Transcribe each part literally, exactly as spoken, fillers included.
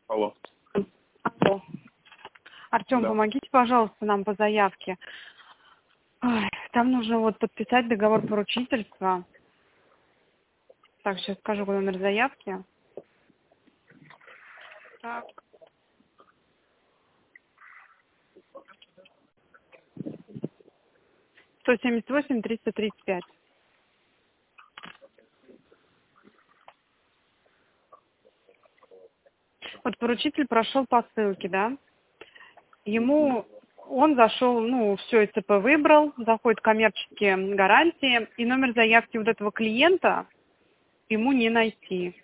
Алло. Алло. Артем, Да. помогите, пожалуйста, нам по заявке. Ой, там нужно вот подписать договор поручительства. Так, сейчас скажу номер заявки. Так. сто семьдесят восемь триста тридцать пять. Вот поручитель прошел по ссылке, да? Ему он зашел, ну, все ИЦП выбрал, заходит коммерческие гарантии, и номер заявки вот этого клиента ему не найти.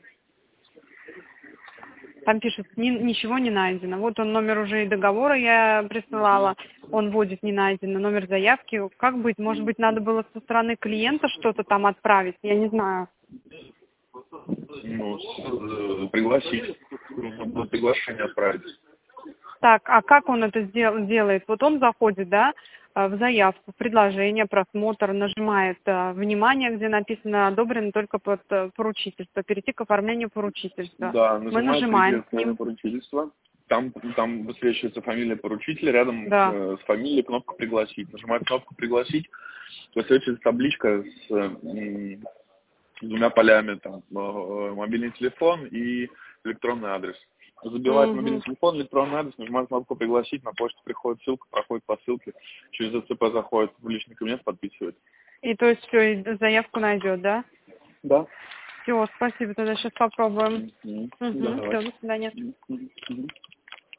Там пишет, ни, ничего не найдено. Вот он номер уже и договора я присылала, он вводит не найдено, номер заявки. Как быть? Может быть, надо было со стороны клиента что-то там отправить? Я не знаю. Ну, с- э, пригласить. Нужно было приглашение отправить. Так, а как он это сдел- делает? Вот он заходит, да, э, в заявку, в предложение, просмотр, нажимает э, «Внимание», где написано «Одобрено только под э, поручительство», перейти к оформлению поручительства. Да, Мы нажимает нажимаем с «Перейти ним. к поручительства». Там, там высвечивается фамилия поручителя, рядом Да. э, с фамилией кнопка «Пригласить». Нажимает кнопку «Пригласить», высвечивается табличка с, м, с двумя полями, там, э, мобильный телефон и электронный адрес. Забивает мобильный Мгм. телефон, электронный адрес, нажимает кнопку «Пригласить», на почту приходит ссылка, проходит по ссылке, через ЭЦП заходит в личный кабинет, подписывает. И то есть все, заявку найдет, да? Да. Все, спасибо, тогда сейчас попробуем. Мгм. Да, Угу, все, давайте. до свидания. Мгм. Мгм.